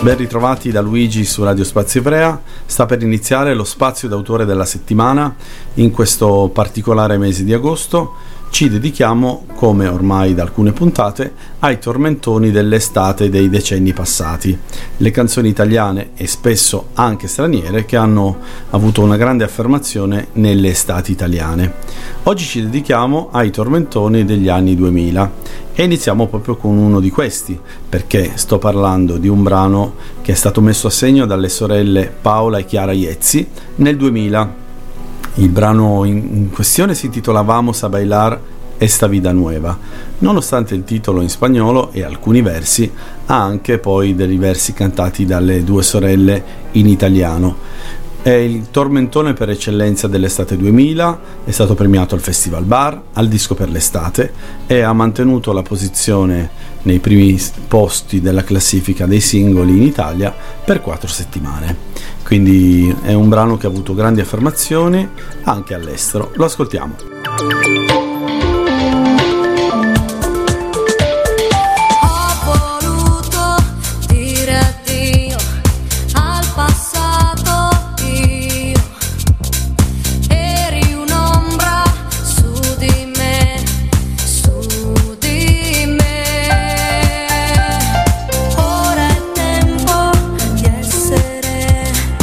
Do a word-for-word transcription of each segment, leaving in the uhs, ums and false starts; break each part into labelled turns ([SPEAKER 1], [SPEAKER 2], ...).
[SPEAKER 1] Ben ritrovati da Luigi su Radio Spazio Ivrea. Sta per iniziare lo spazio d'autore della settimana. In questo particolare mese di agosto ci dedichiamo, come ormai da alcune puntate, ai tormentoni dell'estate dei decenni passati, le canzoni italiane e spesso anche straniere che hanno avuto una grande affermazione nelle estati italiane. Oggi ci dedichiamo ai tormentoni degli anni duemila e iniziamo proprio con uno di questi, perché sto parlando di un brano che è stato messo a segno dalle sorelle Paola e Chiara Iezzi nel duemila. Il brano in questione si intitola Vamos a bailar esta vida nueva. Nonostante il titolo in spagnolo e alcuni versi, ha anche poi dei versi cantati dalle due sorelle in italiano. È il tormentone per eccellenza dell'estate duemila, è stato premiato al Festival Bar, al Disco per l'estate e ha mantenuto la posizione nei primi posti della classifica dei singoli in Italia per quattro settimane. Quindi è un brano che ha avuto grandi affermazioni anche all'estero. Lo ascoltiamo.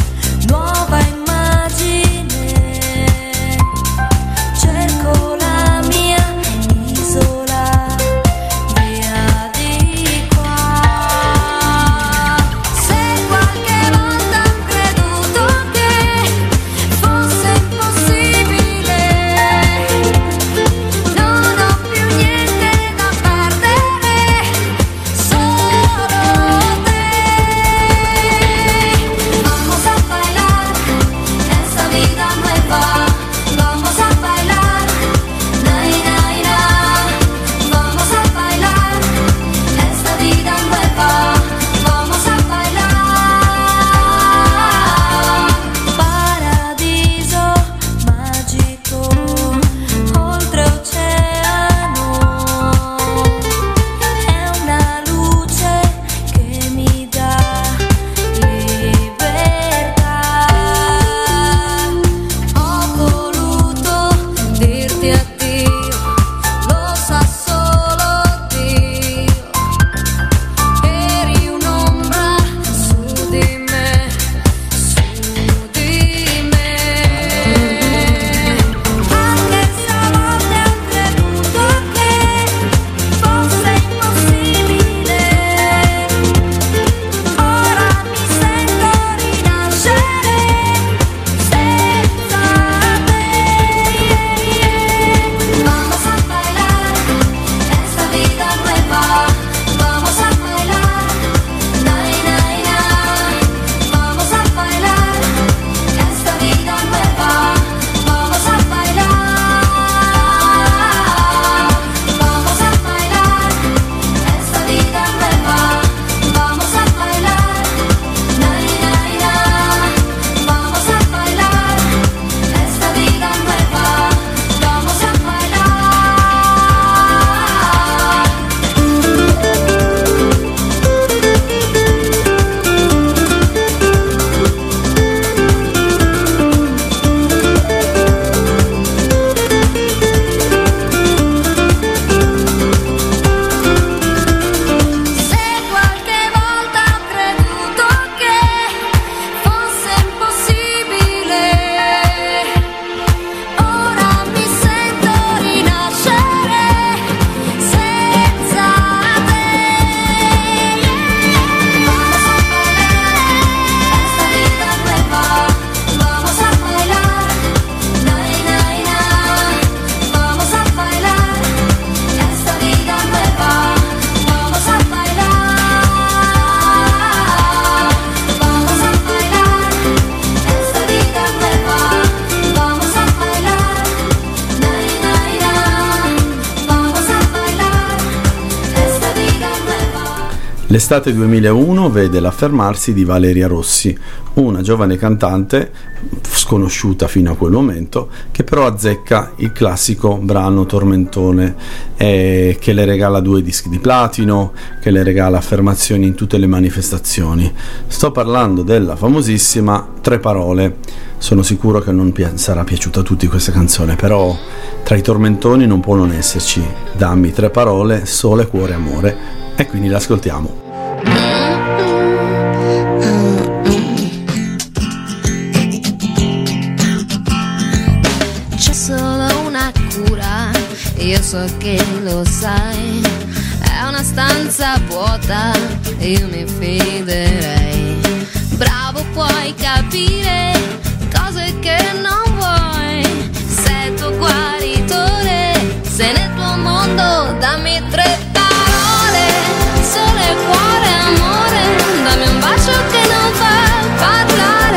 [SPEAKER 2] Cerco la
[SPEAKER 1] L'estate duemilauno vede l'affermarsi di Valeria Rossi, una giovane cantante sconosciuta fino a quel momento, che però azzecca il classico brano tormentone, eh, che le regala due dischi di platino, che le regala affermazioni in tutte le manifestazioni. Sto parlando della famosissima Tre Parole. Sono sicuro che non pi- sarà piaciuta a tutti questa canzone, però tra i tormentoni non può non esserci Dammi tre parole, sole, cuore, amore, e quindi l'ascoltiamo.
[SPEAKER 2] C'è solo una cura, io so che lo sai, è una stanza vuota, io mi fiderei. Bravo, puoi capire cose che non vuoi, sei tuo guaritore, sei nel tuo mondo, dammi tre parole, sole, cuore, amore, dammi un bacio che non fa parlare,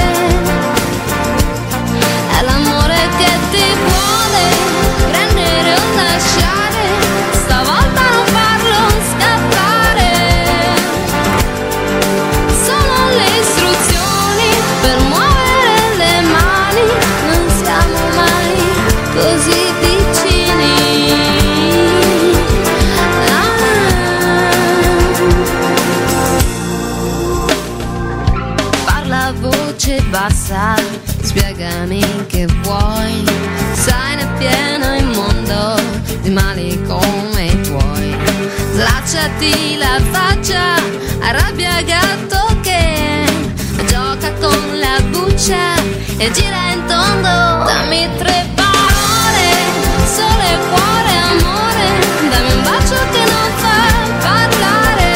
[SPEAKER 2] è l'amore che ti vuole prendere o lasciare, stavolta non farlo scappare, sono le istruzioni per muovere le mani, non siamo mai così vicini. Parla a voce bassa, spiegami che vuoi, sai ne pieno il mondo di mali come i tuoi, slacciati la faccia, arrabbia gatto che gioca con la buccia e gira in tondo, dammi tre parole, sole, cuore, amore, dammi un bacio che non fa parlare,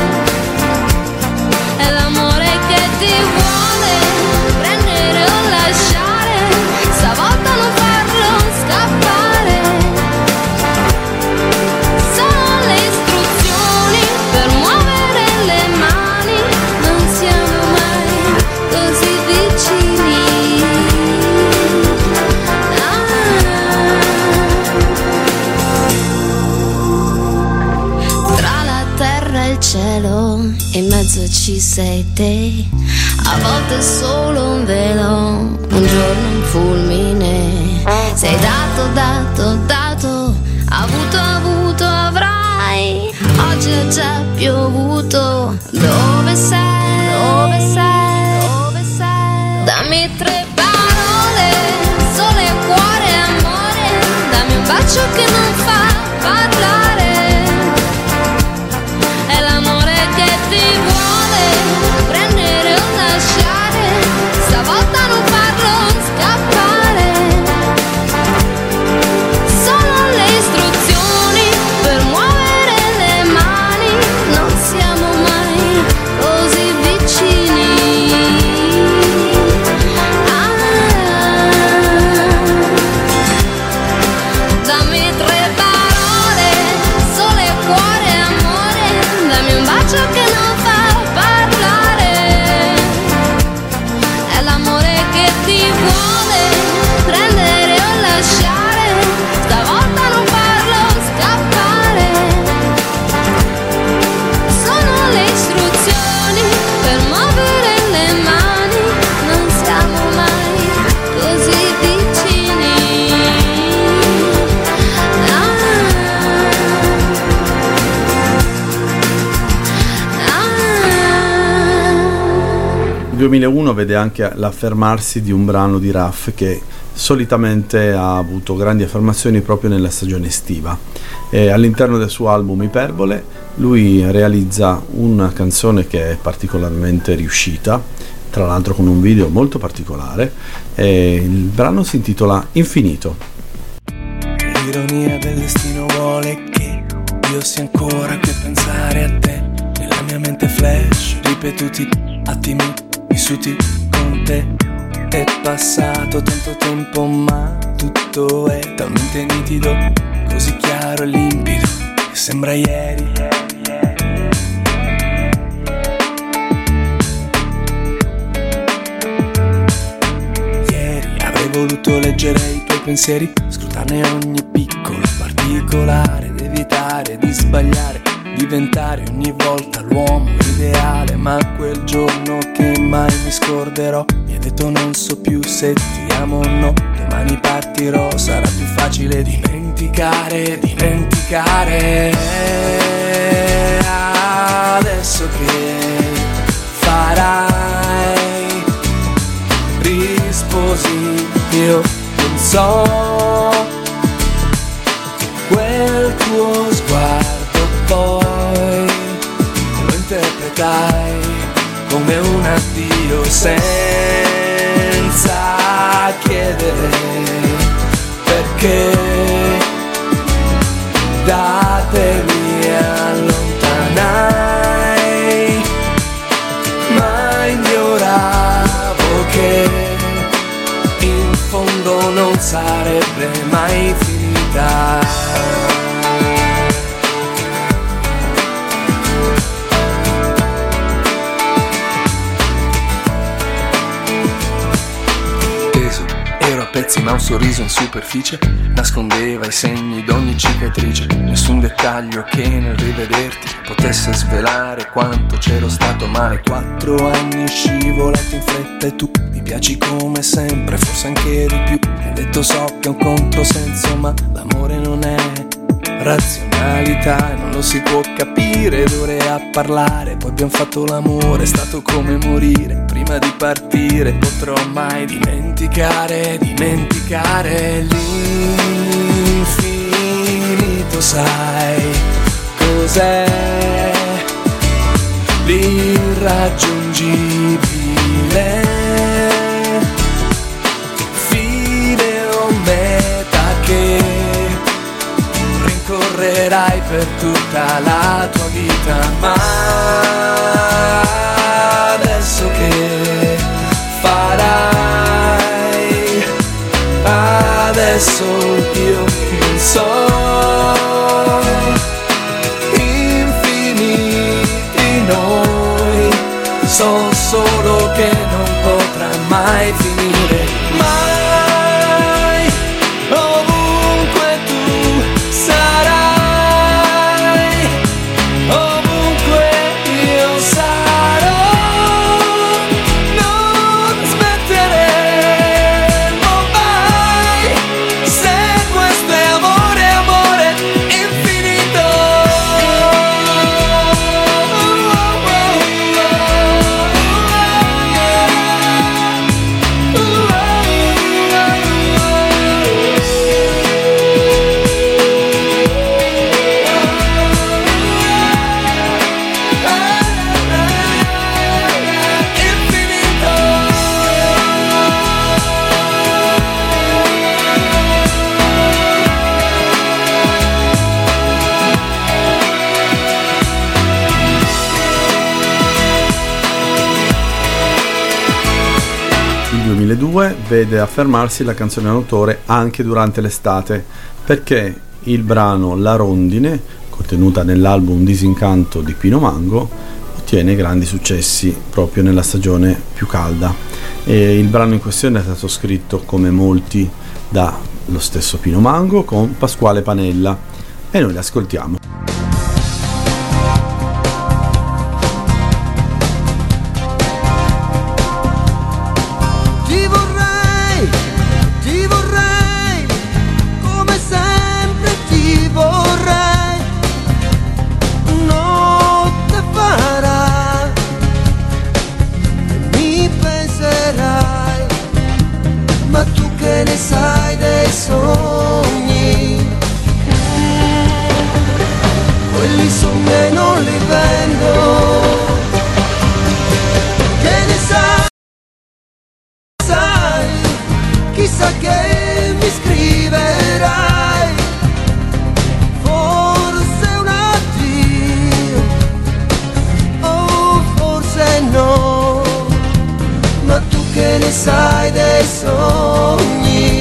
[SPEAKER 2] è l'amore che ti vuole prendere o lasciare, stavolta non farlo scappare, sono le istruzioni per muovere le mani, non siamo mai così vicini. Ah. Tra la terra e il cielo, in mezzo ci sei te, a volte solo un velo, un giorno un fulmine, sei dato, dato, dato, avuto, avuto, avrai, oggi è già piovuto, dove sei, dove sei, dove sei, dammi tre parole, sole, cuore, amore, dammi un bacio che non fa parlare, è l'amore che ti vuole prendere o lasciare, stavolta non farlo scappare, sono le istruzioni per muovere le mani, non siamo mai così vicini. Ah, dammi tre parole, sole, cuore, amore, dammi un bacio che non fa parlare, è l'amore che ti vuole prendere o lasciare, stavolta non farlo scappare, sono le istruzioni per muovere le mani, non siamo mai così vicini. Ah,
[SPEAKER 1] Il duemilauno vede anche l'affermarsi di un brano di Raf che solitamente ha avuto grandi affermazioni proprio nella stagione estiva. E all'interno del suo album Iperbole lui realizza una canzone che è particolarmente riuscita, tra l'altro con un video molto particolare, e il brano si intitola Infinito.
[SPEAKER 3] L'ironia del destino vuole che io sia ancora qui a pensare a te, nella mia mente flash, ripetuti attimi vissuti con te. È passato tanto tempo ma tutto è talmente nitido, così chiaro e limpido che sembra ieri. Ieri avrei voluto leggere i tuoi pensieri, scrutarne ogni piccolo particolare ed evitare di sbagliare diventare ogni volta l'uomo ideale. Ma quel giorno che mai mi scorderò, mi hai detto non so più se ti amo o no. Domani partirò, sarà più facile dimenticare, dimenticare. Adesso che farai? Risposi, io non so. Quel tuo sguardo poi lo interpretai come un addio senza chiedere perché. Da te mi allontanai, ma ignoravo che in fondo non sarebbe mai finita. Pezzi, ma un sorriso in superficie nascondeva i segni d'ogni cicatrice. Nessun dettaglio che nel rivederti potesse svelare quanto c'ero stato male. Quattro anni scivolati in fretta e tu mi piaci come sempre, forse anche di più. Mi hai detto so che è un controsenso, ma l'amore non è razionalità e non lo si può capire d'ore a parlare. Poi abbiamo fatto l'amore, è stato come morire. Prima di partire potrò mai dimenticare, dimenticare l'infinito. Sai cos'è? L'irraggiungibile, fine o meta che rincorrerai per tutta la tua vita. Ma adesso che farai? Adesso io non so. Infiniti noi, so solo che non potrà mai finire. Mai, ovunque tu sarai, ovunque io sarò, non smetteremo mai, se questo è amore, amore infinito.
[SPEAKER 1] Il duemiladue vede affermarsi la canzone d'autore anche durante l'estate, perché il brano La Rondine, contenuta nell'album Disincanto di Pino Mango, ottiene grandi successi proprio nella stagione più calda. E il brano in questione è stato scritto, come molti, dallo stesso Pino Mango con Pasquale Panella, e noi l'ascoltiamo.
[SPEAKER 4] Sai dei sogni, quelli sogni e non li vendo. Che ne sai, sai, chissà che mi scriverai, forse un addio, o forse no, ma tu che ne sai dei sogni.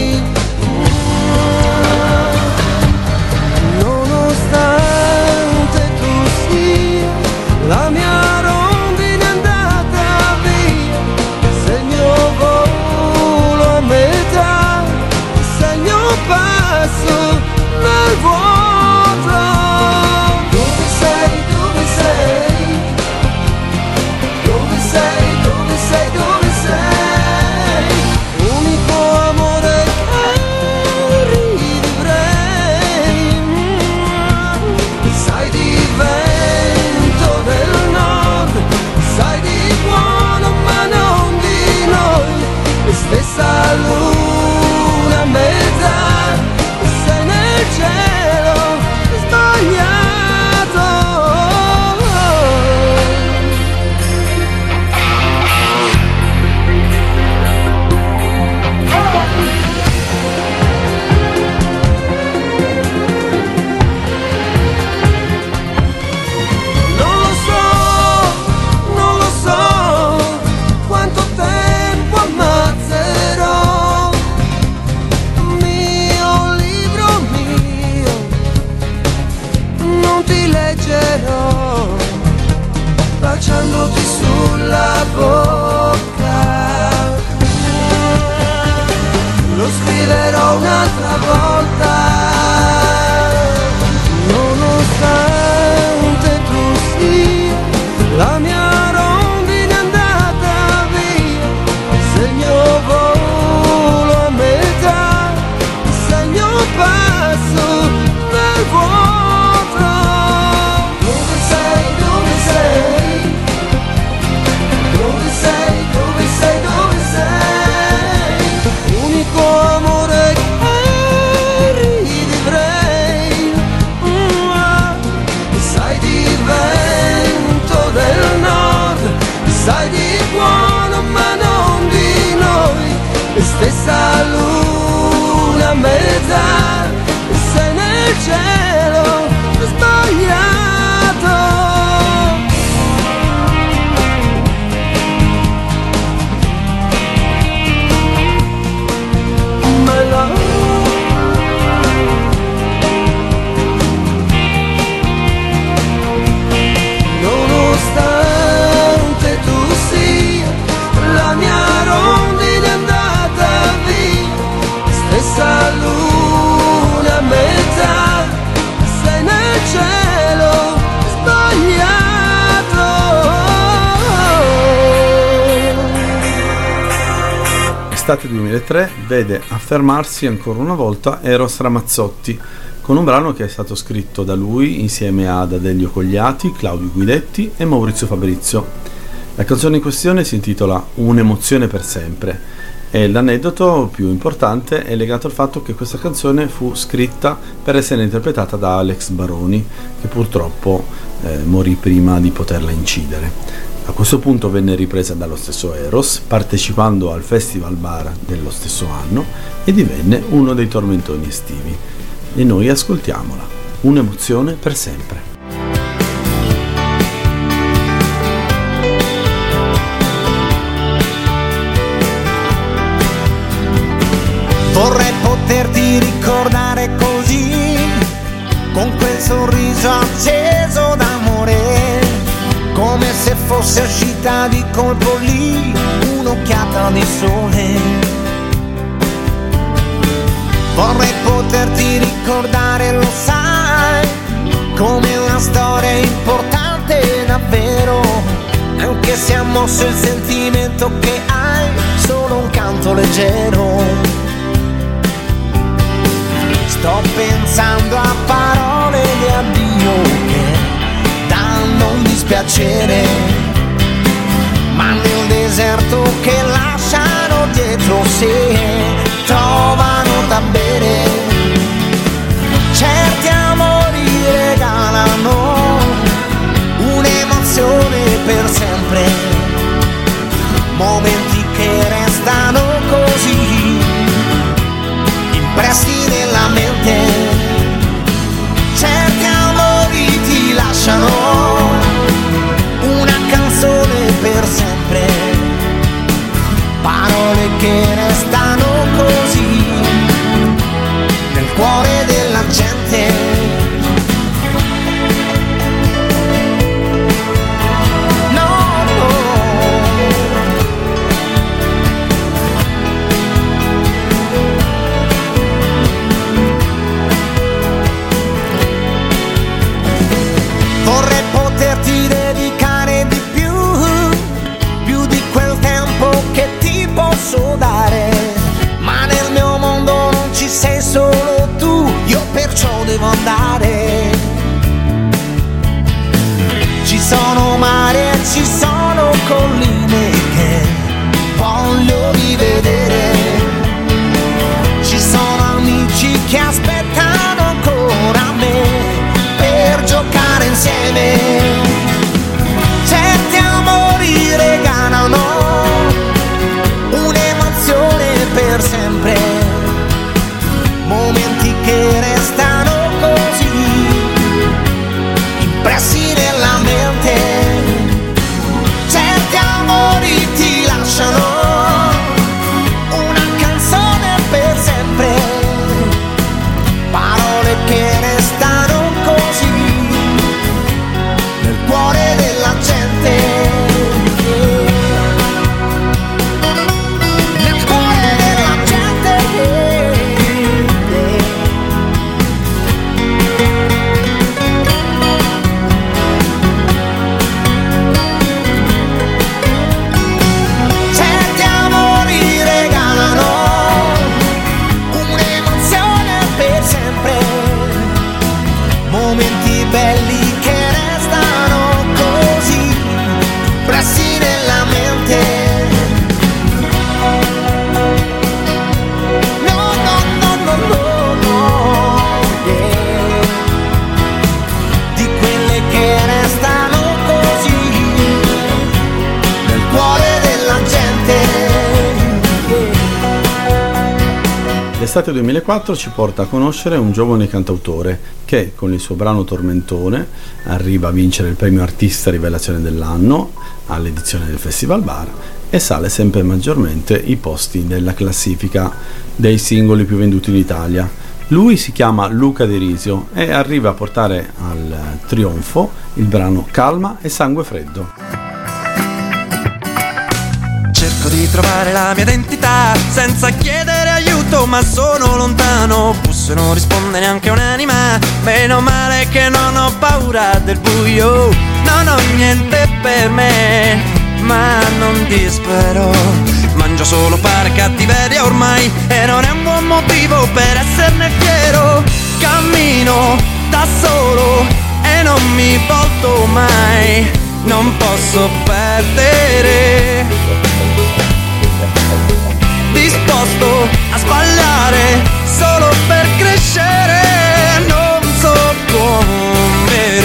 [SPEAKER 4] La mia rondine è andata via, se il mio volo a metà, se il mio passo nel vuoto. Dove sei stessa luna a metà, sei nel cielo sbagliato. My love. Nonostante tu sia la mia rondine andata via, stessa luna a metà, sei nel cielo sbagliato.
[SPEAKER 1] Estate duemilatré vede affermarsi ancora una volta Eros Ramazzotti con un brano che è stato scritto da lui insieme ad Adelio Cogliati, Claudio Guidetti e Maurizio Fabrizio. La canzone in questione si intitola Un'emozione per sempre e l'aneddoto più importante è legato al fatto che questa canzone fu scritta per essere interpretata da Alex Baroni, che purtroppo eh, morì prima di poterla incidere. A questo punto venne ripresa dallo stesso Eros, partecipando al Festival Bar dello stesso anno e divenne uno dei tormentoni estivi. E noi ascoltiamola, Un'emozione per sempre.
[SPEAKER 5] Vorrei poterti ricordare così, con quel sorriso acceso d'amore, come se fosse uscita di colpo lì un'occhiata di sole. Vorrei poterti ricordare, lo sai, come una storia importante davvero, anche se ha mosso il sentimento che hai, solo un canto leggero. Sto pensando a parole di addio che danno un dispiacere, ma nel deserto che lasciano dietro sé trovano da bere. Certi amori regalano un'emozione per sempre, momenti che restano così impressi nella mente. Certi amori ti lasciano una canzone per sempre, parole che restano così nel cuore della gente. Devo andare. Ci sono mari e ci sono colline che voglio rivedere. Ci sono amici che aspettano ancora me per giocare insieme. Certi amori regalano un'emozione per sempre, momenti che restano impressi nella mente. Certi amori ti lasciano una canzone per sempre, parole che restano così nel cuore della gente. Nel cuore della gente.
[SPEAKER 1] L'estate duemilaquattro ci porta a conoscere un giovane cantautore che con il suo brano Tormentone arriva a vincere il premio Artista Rivelazione dell'anno all'edizione del Festival Bar e sale sempre maggiormente i posti della classifica dei singoli più venduti in Italia. Lui si chiama Luca De Risio e arriva a portare al trionfo il brano Calma e Sangue Freddo.
[SPEAKER 6] Cerco di trovare la mia identità senza chiedere aiuto, ma sono lontano. Busso e non risponde neanche un'anima. Meno male che non ho paura del buio. Non ho niente per me, ma non dispero. Mangio solo pane cattiveria ormai e non è un buon motivo per esserne fiero. Cammino da solo e non mi volto mai. Non posso perdere. Disposto a sbagliare solo per crescere. Non so come.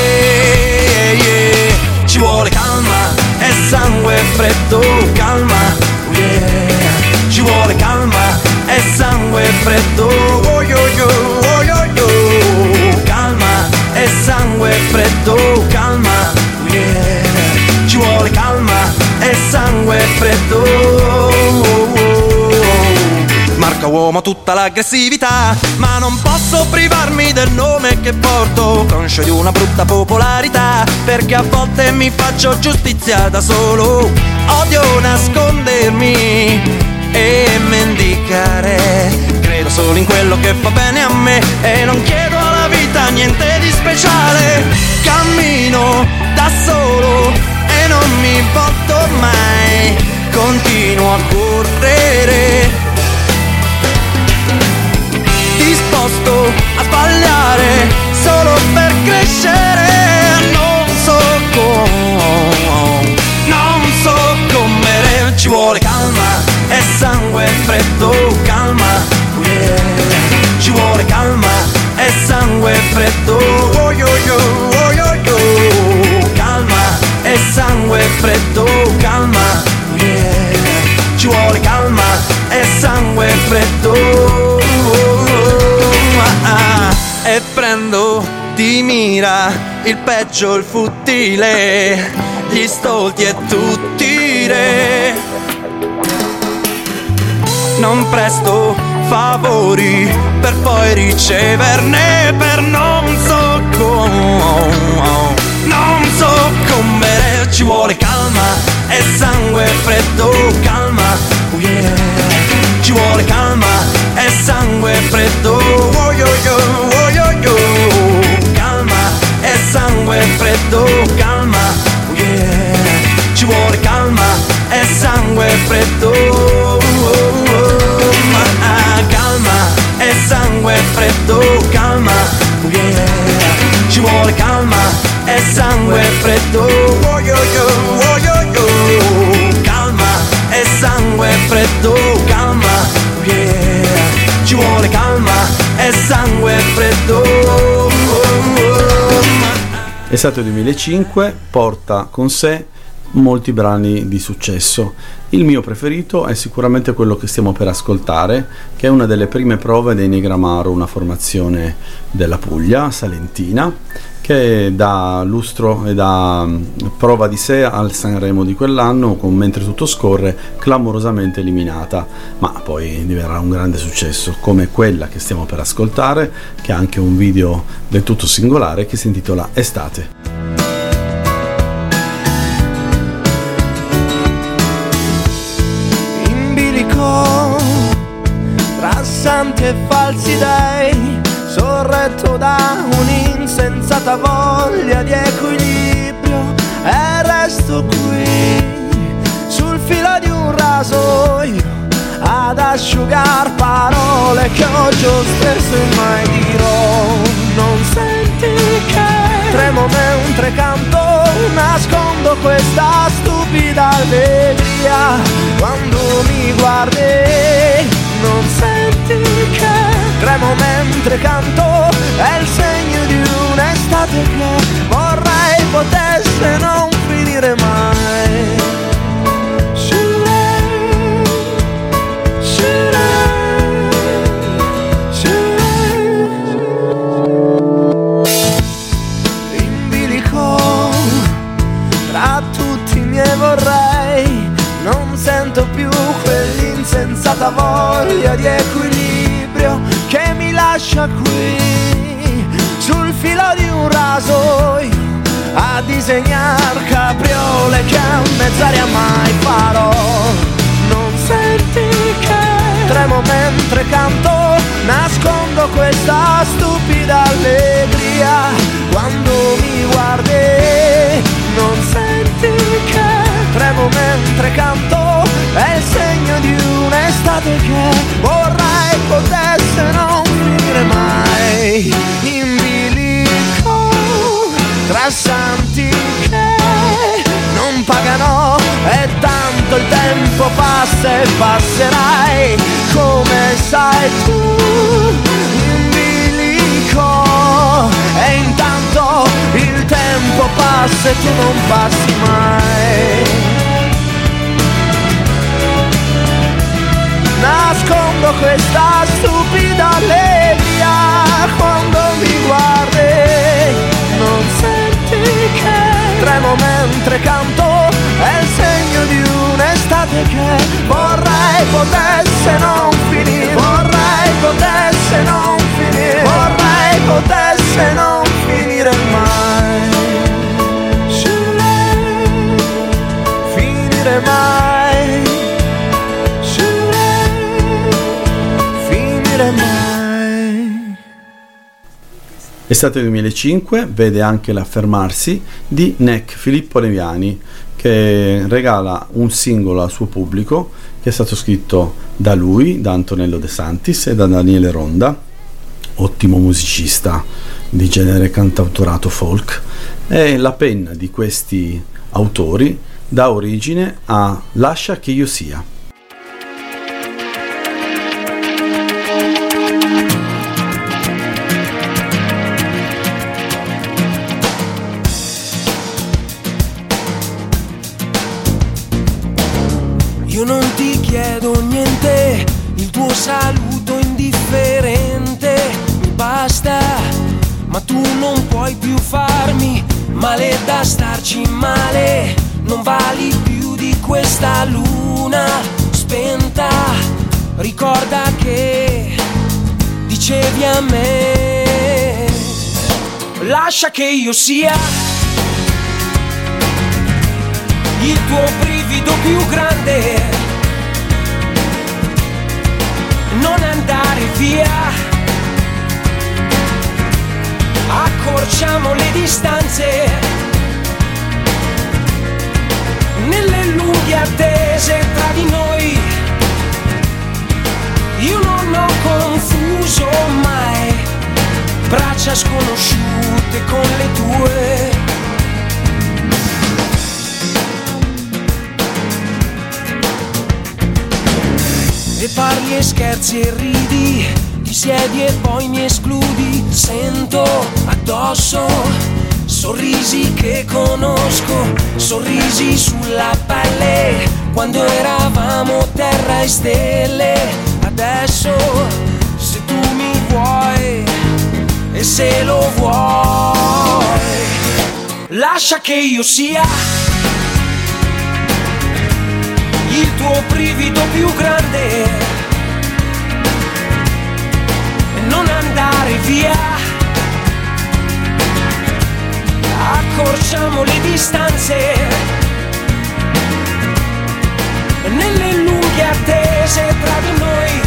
[SPEAKER 6] Yeah. Ci vuole calma e sangue freddo. Calma, oh yeah. Ci vuole calma e sangue freddo. Oh yo yo, oh yo yo. Calma e sangue freddo. Calma, oh yeah. Ci vuole calma e sangue freddo. Marca uomo tutta l'aggressività, ma non posso privarmi del nome che porto, conscio di una brutta popolarità, perché a volte mi faccio giustizia da solo. Odio nascondermi e mendicare, credo solo in quello che fa bene a me e non chiedo alla vita niente di speciale. Cammino da solo e non mi volto mai, continuo a correre. Disposto a sbagliare solo per crescere. Non so come, non so come. Ci vuole calma e sangue freddo. Calma, oh yeah. Ci vuole calma e sangue freddo. Oh yo yo, oh yo yo. Calma e sangue freddo. Calma, oh yeah. Ci vuole calma e sangue freddo. E prendo di mira il peggio, il futile, gli stolti e tutti re. Non presto favori per poi riceverne per non so come. Non so come. Ci vuole calma e sangue freddo. Calma, oh yeah. Ci vuole calma e sangue freddo. Oh yo yo, oh yo yo. Calma e sangue freddo. Calma, oh yeah. Ci vuole calma e sangue freddo. Oh, oh, oh. Ma, calma e sangue freddo. Calma, oh yeah. Ci vuole calma e sangue freddo. Oh yo yo, oh yo yo. Calma e sangue freddo. Calma, oh yeah. Ci vuole calma e sangue freddo.
[SPEAKER 1] Estate duemilacinque porta con sé molti brani di successo. Il mio preferito è sicuramente quello che stiamo per ascoltare, che è una delle prime prove dei Negramaro, una formazione della Puglia, salentina, che dà lustro e dà prova di sé al Sanremo di quell'anno con Mentre tutto scorre, clamorosamente eliminata, ma poi diverrà un grande successo come quella che stiamo per ascoltare, che ha anche un video del tutto singolare che si intitola Estate.
[SPEAKER 3] In bilico tra santi e falsi dei, sorretto da un'insensata voglia di equilibrio, e resto qui sul filo di un rasoio ad asciugar parole che oggi ho spesso e mai dirò. Non senti che tremo mentre canto, nascondo questa stupida allegria quando mi guardi. Non senti che tremo mentre canto, è il segno di un'estate che vorrei potesse non finire mai. Shirei, shirei.
[SPEAKER 4] malata voglia di equilibrio che mi lascia qui sul filo di un rasoio a disegnar capriole che a mezz'aria mai farò. Non senti che tremo mentre canto, nascondo questa stupida allegria quando mi guardi. Non senti che tremo mentre canto, è il segno di un'estate che vorrei potesse non finire mai. In bilico tra santi che non pagano e tanto il tempo passa e passerai, come sai tu. In bilico e intanto il tempo passa e tu non passi mai. Nascondo questa stupida allegria quando mi guardi. Non senti che tremo mentre canto, è il segno di un'estate che vorrei potesse non finire. Vorrei potesse non finire. Vorrei potesse non finire mai. Finire mai. Finire mai.
[SPEAKER 1] Estate duemilacinque vede anche l'affermarsi di Nek Filippo Neviani, che regala un singolo al suo pubblico che è stato scritto da lui, da Antonello De Santis e da Daniele Ronda, ottimo musicista di genere cantautorato folk, e la penna di questi autori dà origine a Lascia che io sia.
[SPEAKER 3] Io non ti chiedo niente, il tuo saluto indifferente mi basta, ma tu non puoi più farmi male da starci male, non vali più di questa luna spenta. Ricorda che dicevi a me, lascia che io sia il tuo brivido più grande, non andare via, accorciamo le distanze, nelle lunghe attese tra di noi, io non ho confuso mai, braccia sconosciute con le tue. E parli e scherzi e ridi, ti siedi e poi mi escludi, sento addosso sorrisi che conosco, sorrisi sulla pelle, quando eravamo terra e stelle. Adesso se tu mi vuoi e se lo vuoi, lascia che io sia il tuo brivido più grande e non andare via, accorciamo le distanze, nelle lunghe attese tra di noi,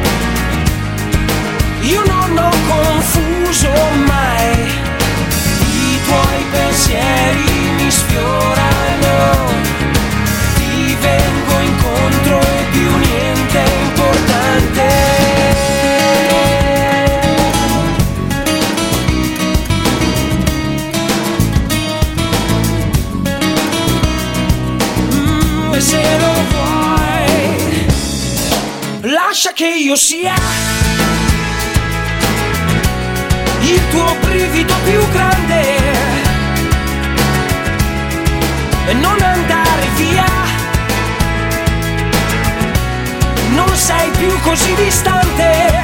[SPEAKER 3] io non ho confuso mai, i tuoi pensieri mi sfiorano, ti vengo incontro e più niente è importante. Mm, e se lo vuoi, lascia che io sia il tuo brivido più grande e non andare via, non sei più così distante,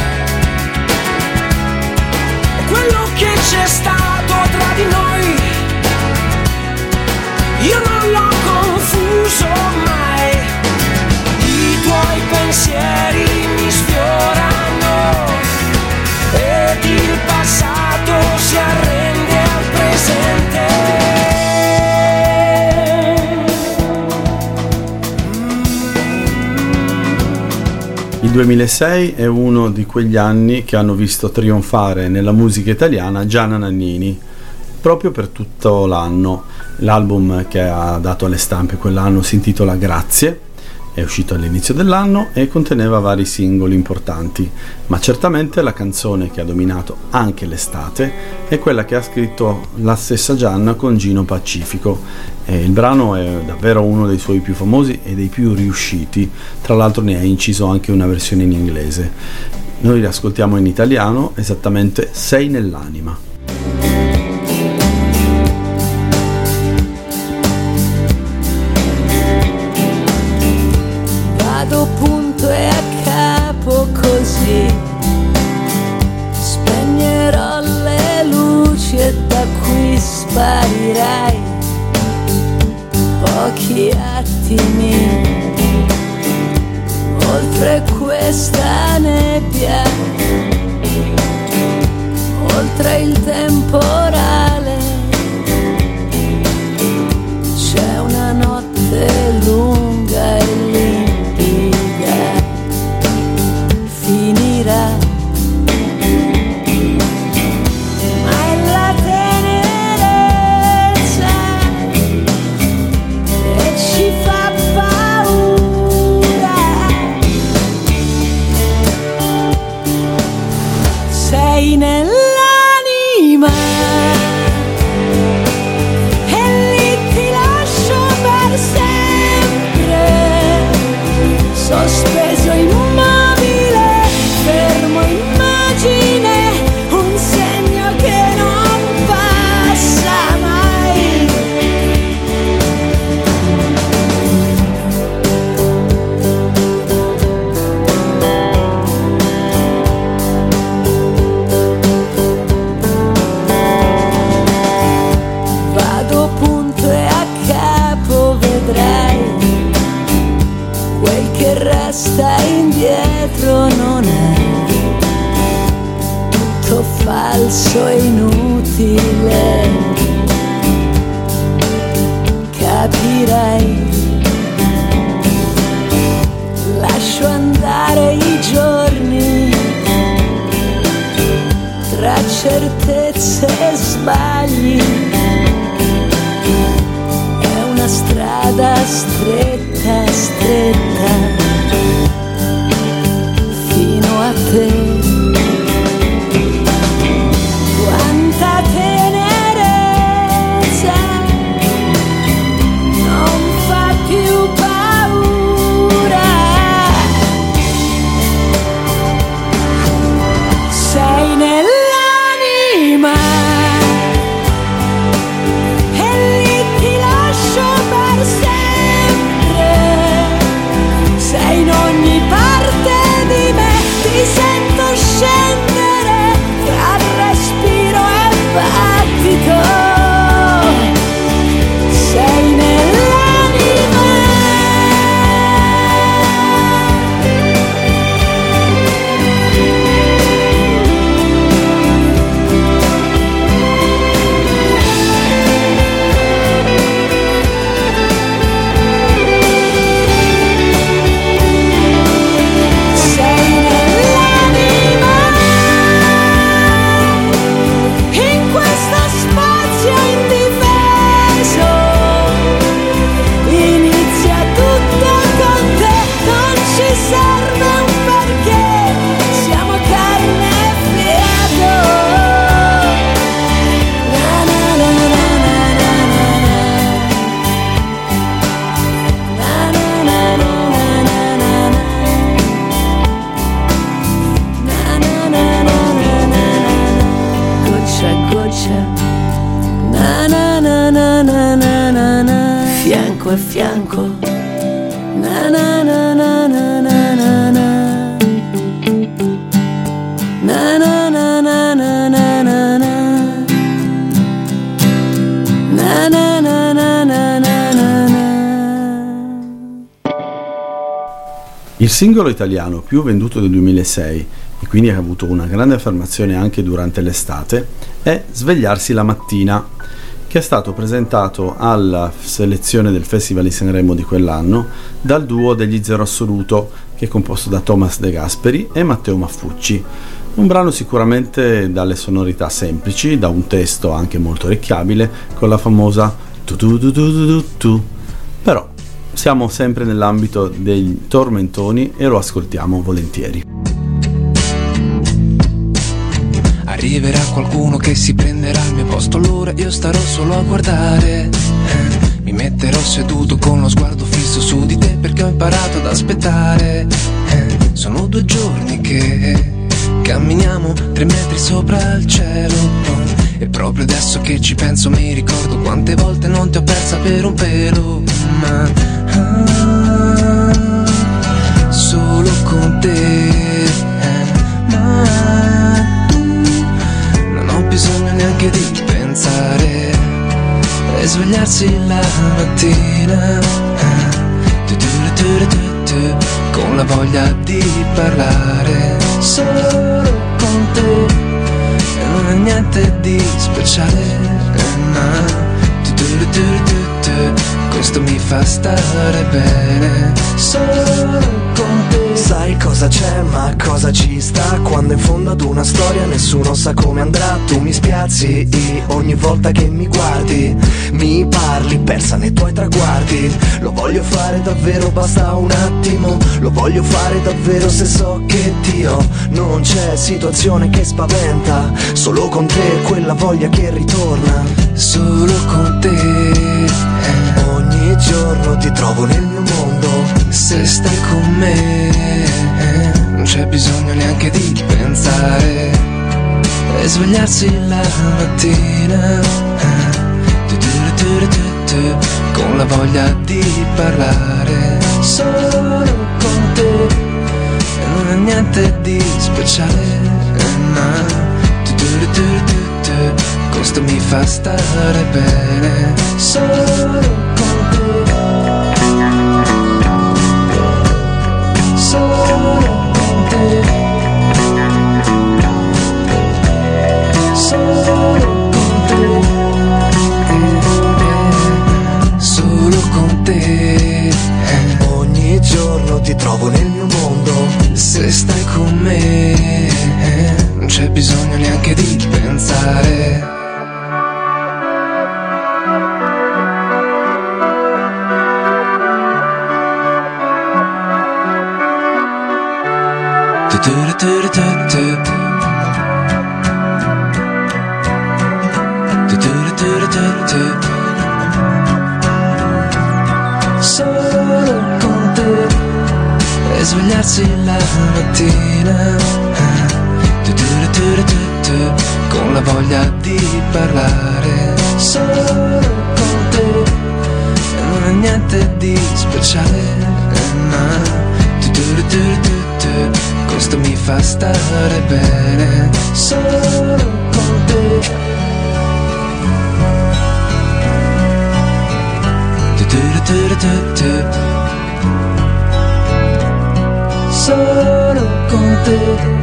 [SPEAKER 3] quello che c'è stato tra di noi, io non l'ho confuso mai, i tuoi pensieri
[SPEAKER 1] Il duemilasei è uno di quegli anni che hanno visto trionfare nella musica italiana Gianna Nannini, proprio per tutto l'anno. L'album che ha dato alle stampe quell'anno si intitola Grazie, è uscito all'inizio dell'anno e conteneva vari singoli importanti, ma certamente la canzone che ha dominato anche l'estate è quella che ha scritto la stessa Gianna con Gino Pacifico. E il brano è davvero uno dei suoi più famosi e dei più riusciti, tra l'altro ne ha inciso anche una versione in inglese. Noi li ascoltiamo in italiano, esattamente Sei nell'anima.
[SPEAKER 7] Punto e a capo così spegnerò le luci e da qui sparirai pochi attimi oltre questa nebbia, oltre il temporale. C'è una notte lunga e limpida, finirà, ma è la tenerezza che ci fa paura. Sei nell'anima e lì ti lascio per sempre, sospeso immobile, fermo immagine, un segno che non passa mai. Vado punto e a capo, vedrai, quel che resta indietro non è tutto falso e inutile. Capirai, lascio andare i giorni tra certezze e sbagli. È una strada stretta, stretta fino a te. Quanta tenerezza non fa più paura. Sei nell'anima e lì ti lascio per sempre. Sei in ogni parte di me, ti sento scendere tra respiro e battito. Sei nell'anima. Sei nell'anima, in questo spazio indifeso. Inizia tutto con te, non ci serve un perché, siamo carne e fiato. Na na na na na na na na na na na na na na. Na na na na na na na, goccia a goccia, na na na na na na na na, fianco a fianco, na na na na na na na na, na na na na na na na na, na na na na na na na.
[SPEAKER 1] Il singolo italiano più venduto del duemilasei, e quindi ha avuto una grande affermazione anche durante l'estate, è Svegliarsi la mattina, che è stato presentato alla selezione del Festival di Sanremo di quell'anno dal duo degli Zero Assoluto, che che è composto da Thomas De Gasperi e Matteo Maffucci. Un brano sicuramente dalle sonorità semplici, da un testo anche molto orecchiabile, con la famosa tu tu tu tu tu tu tu. Però siamo sempre nell'ambito dei tormentoni e lo ascoltiamo volentieri.
[SPEAKER 3] Arriverà qualcuno che si prenderà il mio posto, allora io starò solo a guardare. eh, Mi metterò seduto con lo sguardo fisso su di te, perché ho imparato ad aspettare. eh, Sono due giorni che camminiamo tre metri sopra il cielo, e proprio adesso che ci penso mi ricordo quante volte non ti ho persa per un pelo. Ma ah, solo con te, eh, ma tu non ho bisogno neanche di pensare e svegliarsi la mattina, eh, tu, tu, tu, tu, tu, con la voglia di parlare. Solo con te e non è niente di speciale, eh, ma tu, tu, tu, tu, tu, questo mi fa stare bene. Solo con te.
[SPEAKER 8] Sai cosa c'è, ma cosa ci sta? Quando in fondo ad una storia nessuno sa come andrà. Tu mi spiazzi ogni volta che mi guardi, mi parli persa nei tuoi traguardi. Lo voglio fare davvero, basta un attimo. Lo voglio fare davvero se so che Dio non c'è situazione che spaventa. Solo con te quella voglia che ritorna.
[SPEAKER 3] Solo con te, eh.
[SPEAKER 8] Ogni giorno ti trovo nel mio mondo.
[SPEAKER 3] Se stai con me, eh, non c'è bisogno neanche di pensare e svegliarsi la mattina, eh, tu, tu, tu, tu, tu, con la voglia di parlare. Solo con te e non è niente di speciale, eh, ma tu, tu, tu, tu, tu, questo mi fa stare bene. Solo con te, solo con te, solo con te, eh, solo con te, eh.
[SPEAKER 8] Ogni giorno ti trovo nel mio mondo.
[SPEAKER 3] Se stai con me, eh, non c'è bisogno neanche di pensare. Tu, tu, tu, tu, tu. Tu, tu, tu, tu, tu. Solo con te e svegliarsi la mattina, eh. Tu, tu, tu, tu, tu, con la voglia di parlare. Solo con te e non è niente di speciale, eh, ma tu, tu, tu, tu, tu, questo mi fa stare bene. Solo con te, tu, tu, tu, tu, tu, solo con te.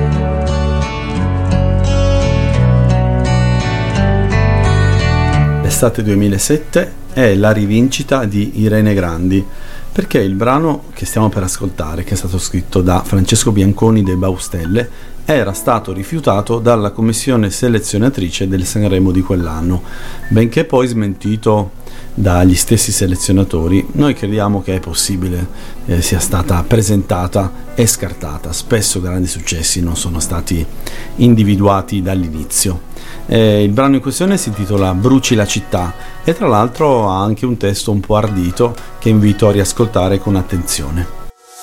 [SPEAKER 1] L'estate duemilasette è la rivincita di Irene Grandi, perché il brano che stiamo per ascoltare, che è stato scritto da Francesco Bianconi dei Baustelle, era stato rifiutato dalla commissione selezionatrice del Sanremo di quell'anno, benché poi smentito dagli stessi selezionatori. Noi crediamo che è possibile eh, sia stata presentata e scartata. Spesso grandi successi non sono stati individuati dall'inizio. Eh, il brano in questione si intitola Bruci la città e tra l'altro ha anche un testo un po' ardito che invito a riascoltare con attenzione.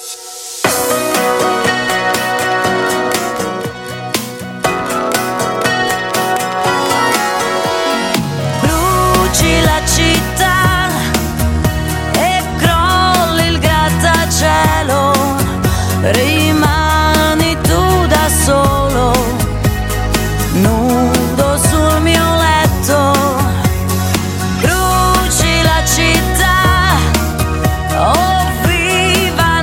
[SPEAKER 7] Bruci la città e crolli il grattacielo, rimani tu da solo, nudo sul mio letto. Bruci la città, oh viva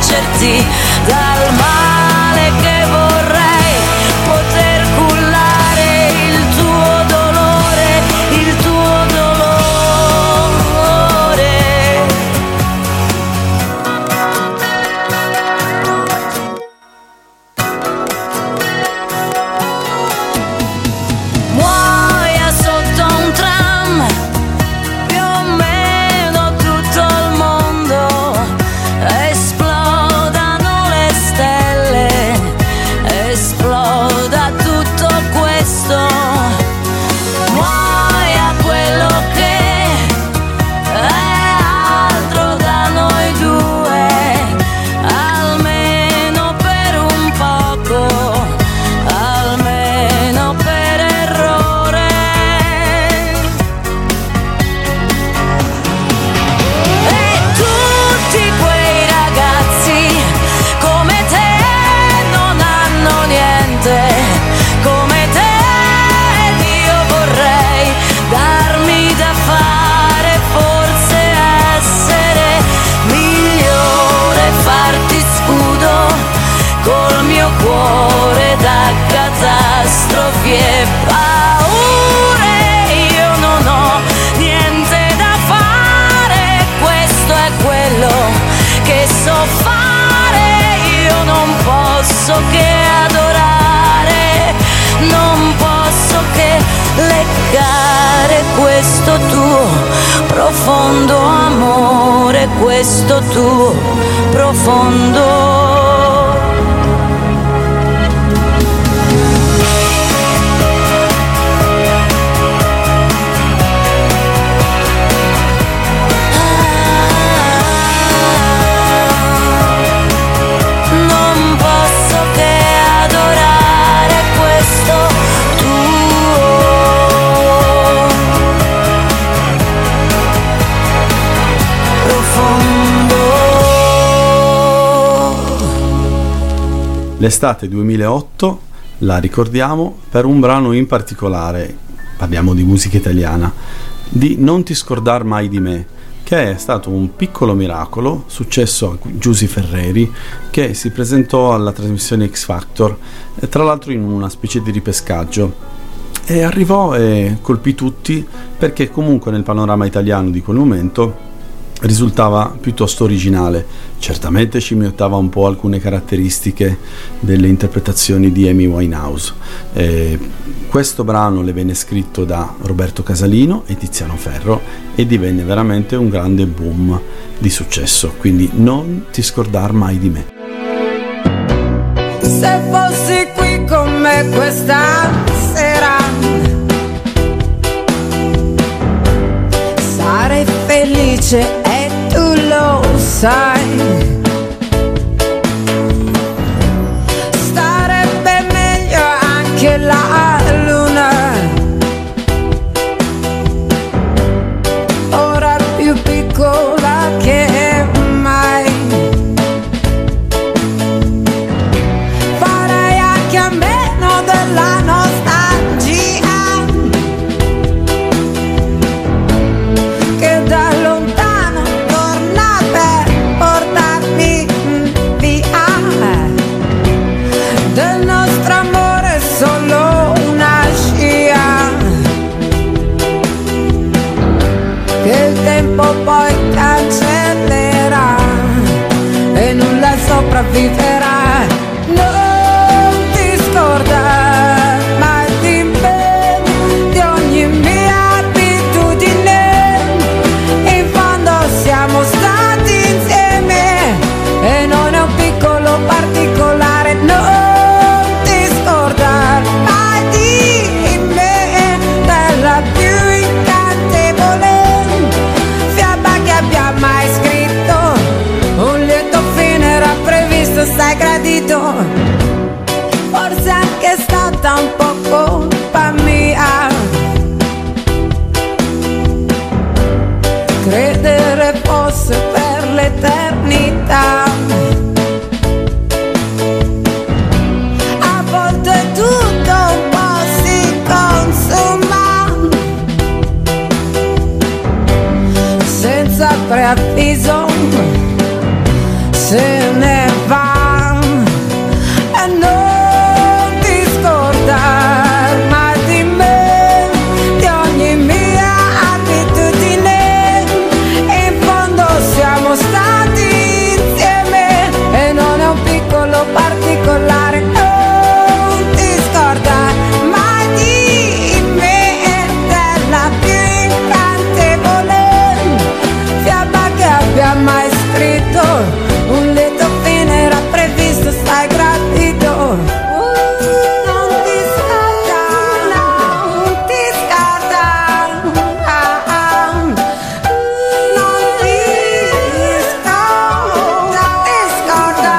[SPEAKER 7] proteggerti dal male che vorrei poter cullare il tuo dolore, il tuo dolore. Muoia sotto un tram, più o meno tutto il mondo, esplodano le stelle, esploda tutto questo. Muoia quello che è altro da noi due, almeno per un poco, almeno per errore. E tutti quei ragazzi come te non hanno niente, come te, ed io vorrei darmi da fare, forse essere migliore, farti scudo col mio cuore da catastrofi e paure. Io non ho niente da fare, questo è quello che so fare. Io non posso che adorare, non posso che leccare questo tuo profondo amore, questo tuo profondo. Non posso che adorare questo tuo profondo.
[SPEAKER 1] L'estate duemilaotto la ricordiamo per un brano in particolare, parliamo di musica italiana, di Non ti scordar mai di me, che è stato un piccolo miracolo successo a Giusy Ferreri, che si presentò alla trasmissione X Factor, e tra l'altro in una specie di ripescaggio, e arrivò e colpì tutti perché comunque nel panorama italiano di quel momento risultava piuttosto originale. Certamente scimmiottava un po' alcune caratteristiche delle interpretazioni di Amy Winehouse. Eh, questo brano le venne scritto da Roberto Casalino e Tiziano Ferro e divenne veramente un grande boom di successo, quindi non ti scordar mai di me.
[SPEAKER 9] Se fossi qui con me questa sera, sarei felice e tu lo sai. Starebbe meglio anche la luna, ora più piccola che mai. Farei anche a meno della nostalgia che da lontano torna per portarmi via. Del nostro amore solo una scia, che il tempo poi cancellerà e nulla sopravviverà. Non ti scordare mai di me, di ogni mia abitudine. In fondo siamo stati insieme e non è un piccolo particolare. Non ti scordare mai di me, della più incantevole fiaba che abbia mai scritto. Un lieto fine era previsto, stai gradito. Forse anche è stata un po' colpa mia credere fosse per l'eternità. A volte tutto un po' si consuma senza preavviso, se ne va e non ti scordar mai di me, di ogni mia abitudine. In fondo siamo stati insieme e non è un piccolo particolare. Non ti scordar mai di me, della più incantevole fiaba che abbia mai scritto. Un lieto fine era previsto, stai gratito. Non ti scorda, non ti scorda, ah, ah. Non ti scorda, ti scorda,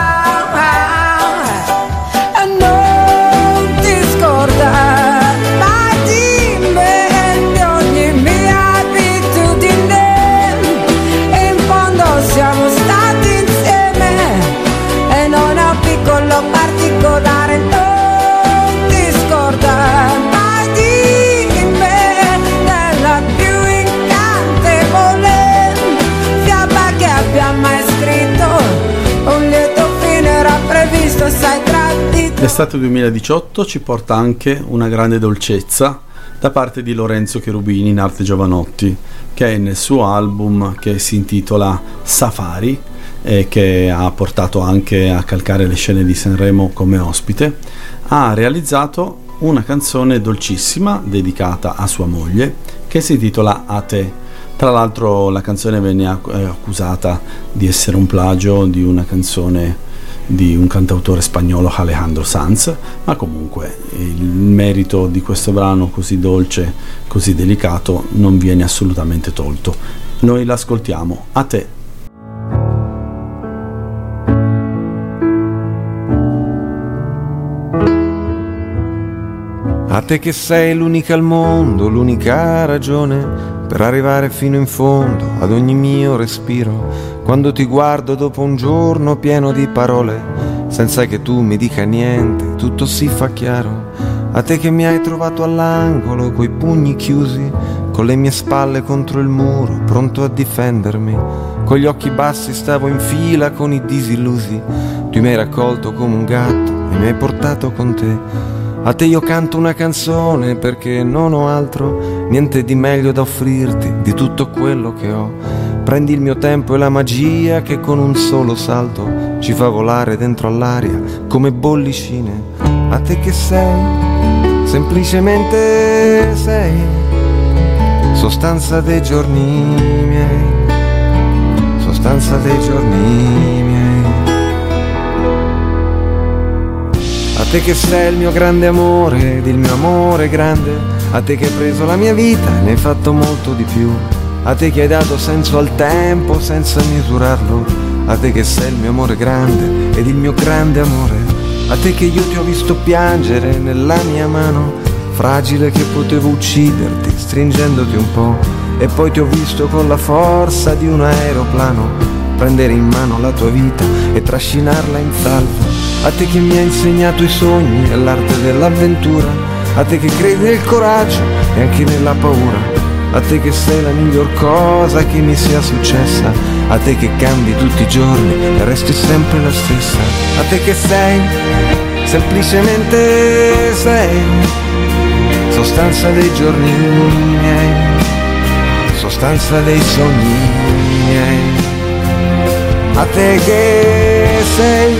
[SPEAKER 9] ah. E non ti scorda mai di me, di ogni mia abitudine. In fondo siamo stati insieme e non è un piccolo particolare. Non ti scordare mai di me, della più incantevole fiaba che abbia mai scritto. Un lieto fine era previsto, sai tradito.
[SPEAKER 1] L'estate duemiladiciotto ci porta anche una grande dolcezza da parte di Lorenzo Cherubini in arte Giovanotti, che nel suo album che si intitola Safari e che ha portato anche a calcare le scene di Sanremo come ospite, ha realizzato una canzone dolcissima dedicata a sua moglie che si intitola A te. Tra l'altro la canzone venne acc- eh, accusata di essere un plagio di una canzone di un cantautore spagnolo, Alejandro Sanz, ma comunque il merito di questo brano così dolce, così delicato, non viene assolutamente tolto. Noi l'ascoltiamo, A te.
[SPEAKER 10] A te che sei l'unica al mondo, l'unica ragione per arrivare fino in fondo ad ogni mio respiro. Quando ti guardo dopo un giorno pieno di parole, senza che tu mi dica niente, tutto si fa chiaro. A te che mi hai trovato all'angolo, coi pugni chiusi, con le mie spalle contro il muro, pronto a difendermi. Con gli occhi bassi stavo in fila con i disillusi. Tu mi hai raccolto come un gatto e mi hai portato con te. A te io canto una canzone perché non ho altro, niente di meglio da offrirti di tutto quello che ho. Prendi il mio tempo e la magia che con un solo salto ci fa volare dentro all'aria come bollicine. A te che sei, semplicemente sei, sostanza dei giorni miei, sostanza dei giorni miei. A te che sei il mio grande amore ed il mio amore grande, a te che hai preso la mia vita e ne hai fatto molto di più, a te che hai dato senso al tempo senza misurarlo, a te che sei il mio amore grande ed il mio grande amore, a te che io ti ho visto piangere nella mia mano, fragile che potevo ucciderti stringendoti un po', e poi ti ho visto con la forza di un aeroplano prendere in mano la tua vita e trascinarla in salvo. A te che mi hai insegnato i sogni e l'arte dell'avventura, a te che credi nel coraggio e anche nella paura, a te che sei la miglior cosa che mi sia successa, a te che cambi tutti i giorni e resti sempre la stessa, a te che sei, semplicemente sei, sostanza dei giorni miei, sostanza dei sogni miei, a te che sei,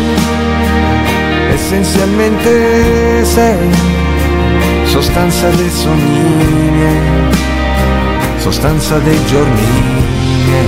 [SPEAKER 10] essenzialmente sei, sostanza dei sogni miei, sostanza dei giorni miei.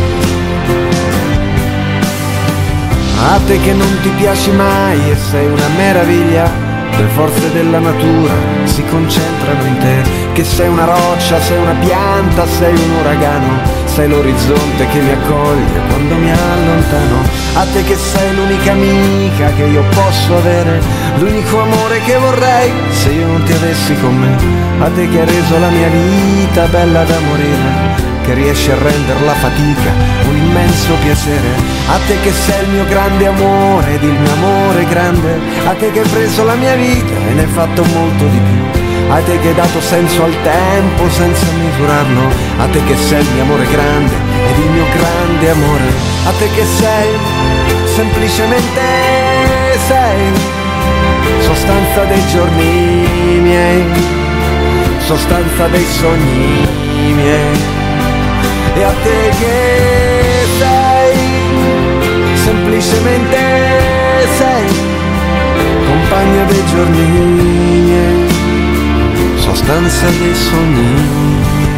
[SPEAKER 10] A te che non ti piaci mai e sei una meraviglia, le forze della natura si concentrano in te, che sei una roccia, sei una pianta, sei un uragano, sei l'orizzonte che mi accoglie quando mi allontano. A te che sei l'unica amica che io posso avere, l'unico amore che vorrei se io non ti avessi con me. A te che hai reso la mia vita bella da morire, che riesci a rendere la fatica un immenso piacere. A te che sei il mio grande amore ed il mio amore grande, a te che hai preso la mia vita e ne hai fatto molto di più, a te che hai dato senso al tempo senza misurarlo, a te che sei il mio amore grande ed il mio grande amore, a te che sei semplicemente sei sostanza dei giorni miei, sostanza dei sogni miei. E a te che sei, semplicemente sei compagna dei giorni miei, sostanza dei sogni.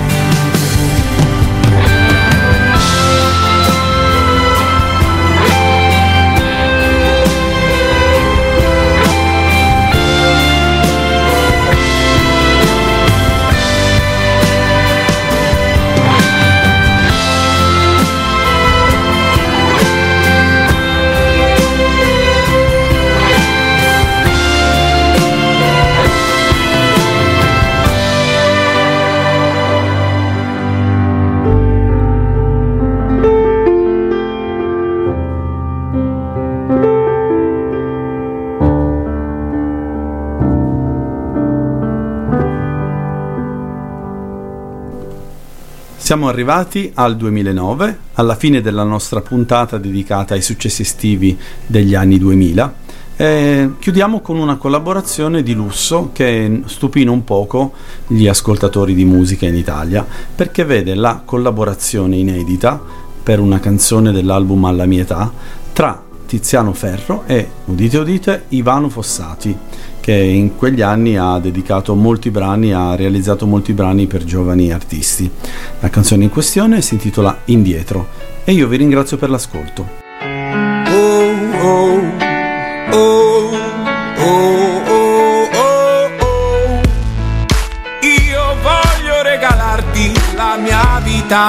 [SPEAKER 1] Siamo arrivati al duemilanove, alla fine della nostra puntata dedicata ai successi estivi degli anni duemila. E chiudiamo con una collaborazione di lusso che stupì un poco gli ascoltatori di musica in Italia, perché vede la collaborazione inedita per una canzone dell'album Alla mia età tra Tiziano Ferro e, udite udite, Ivano Fossati, che in quegli anni ha dedicato molti brani, ha realizzato molti brani per giovani artisti. La canzone in questione si intitola Indietro e io vi ringrazio per l'ascolto.
[SPEAKER 6] Oh, oh, oh, oh, oh, oh, oh. Io voglio regalarti la mia vita,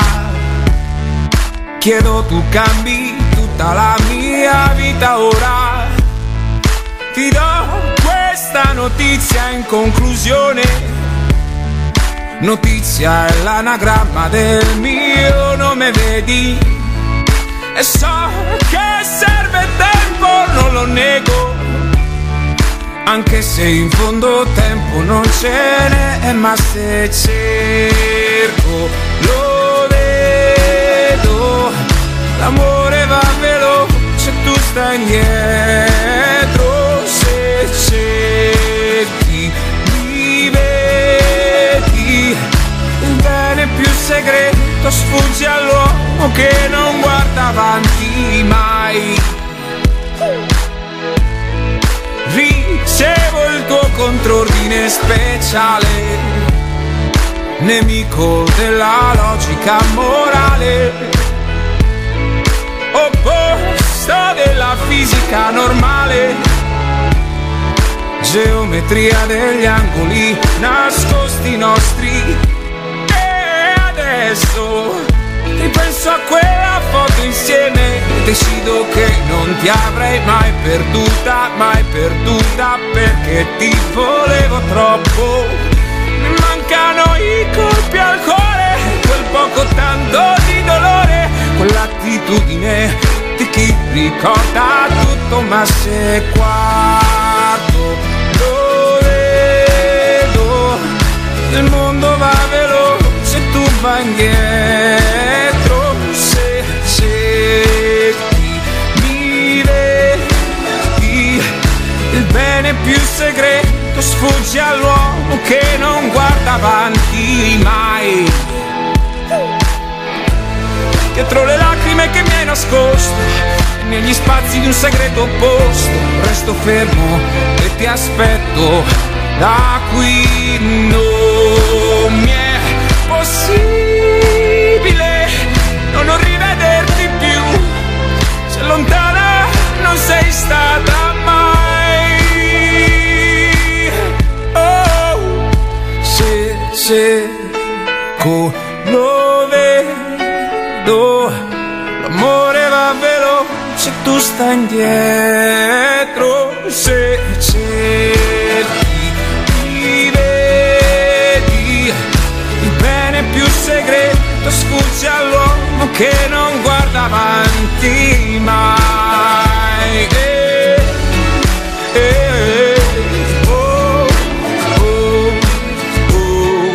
[SPEAKER 6] chiedo tu cambi tutta la mia vita ora. Ti do questa notizia in conclusione, notizia è l'anagramma del mio nome, vedi? E so che serve tempo, non lo nego, anche se in fondo tempo non ce n'è, ma se cerco lo vedo, l'amore va veloce, tu stai indietro. Se cerchi mi vedi, il bene più segreto sfugge all'uomo che non guarda avanti mai. Ricevo il tuo contrordine speciale, nemico della logica morale, opposto della fisica normale, geometria degli angoli nascosti nostri. E adesso ripenso a quella foto insieme, decido che non ti avrei mai perduta, mai perduta, perché ti volevo troppo. Mi mancano i colpi al cuore, quel poco tanto di dolore, quell'attitudine di chi ricorda tutto ma se quarto lo vedo, il mondo va veloce, tu vai indietro. Se cerchi mi vedi, il bene più segreto sfugge all'uomo che non guarda avanti mai. Dietro le lacrime che mi hai nascosto, negli spazi di un segreto posto, resto fermo e ti aspetto. Da qui non mi è possibile non rivederti più, se lontana non sei stata mai. Oh, se cerco lo vedo, l'amore va veloce, tu stai indietro. Se cerchi mi vedi, il bene più segreto sfugge all'uomo che non guarda avanti mai. Eh, eh, oh, oh, oh,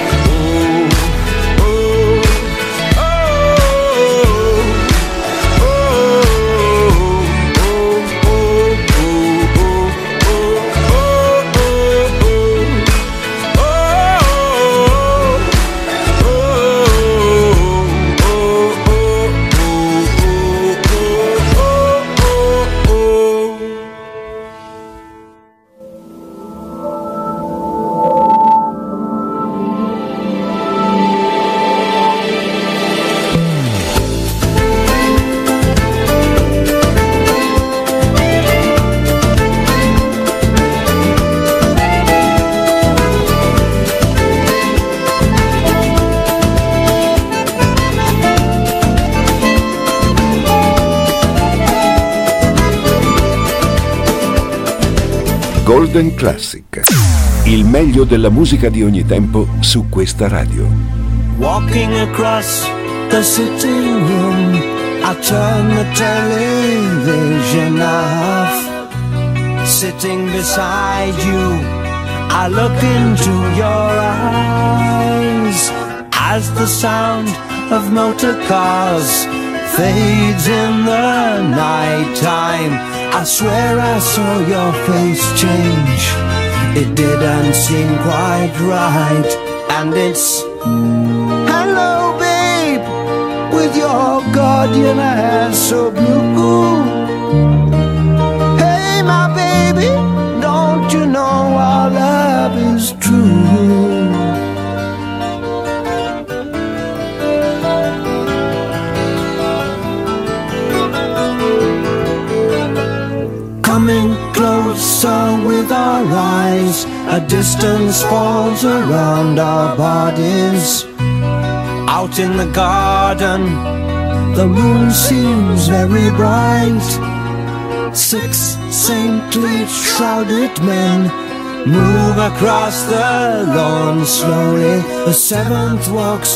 [SPEAKER 6] oh, oh, oh, oh.
[SPEAKER 11] Golden Classic. Il meglio della musica di ogni tempo su questa radio.
[SPEAKER 3] Walking across the sitting room, I turn the television off. Sitting beside you, I look into your eyes as the sound of motor cars fades in the night time. I swear I saw your face change. It didn't seem quite right. And it's hello babe, with your guardian hair so blue. Hey my baby, don't you know our love is true? Coming closer with our eyes, a distance falls around our bodies. Out in the garden, the moon seems very bright. Six saintly shrouded men move across the lawn slowly. The seventh walks